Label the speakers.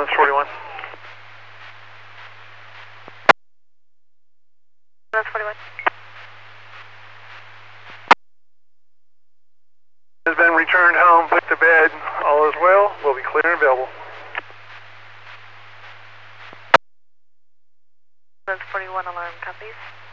Speaker 1: Lens 41.
Speaker 2: Lens 41.
Speaker 1: Has been returned home, put to bed. All is well. Will be clear and available.
Speaker 2: Lens 41 alarm copies.